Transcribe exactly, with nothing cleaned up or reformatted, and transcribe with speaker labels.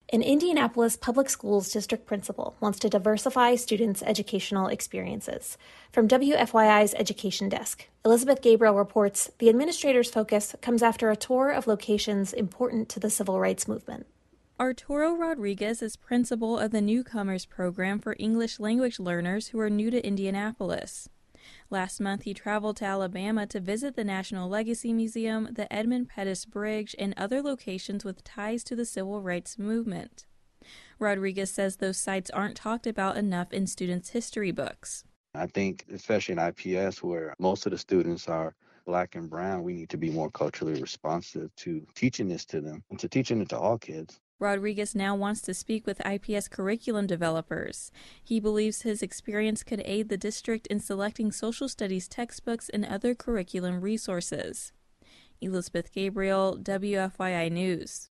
Speaker 1: An Indianapolis Public Schools district principal wants to diversify students' educational experiences. From W F Y I's Education Desk, Elizabeth Gabriel reports the administrator's focus comes after a tour of locations important to the civil rights movement.
Speaker 2: Arturo Rodriguez is principal of the Newcomers Program for English language learners who are new to Indianapolis. Last month, he traveled to Alabama to visit the National Legacy Museum, the Edmund Pettus Bridge, and other locations with ties to the civil rights movement. Rodriguez says those sites aren't talked about enough in students' history books.
Speaker 3: I think, especially in I P S, where most of the students are Black and brown, we need to be more culturally responsive to teaching this to them and to teaching it to all kids.
Speaker 2: Rodriguez now wants to speak with I P S curriculum developers. He believes his experience could aid the district in selecting social studies textbooks and other curriculum resources. Elizabeth Gabriel, W F Y I News.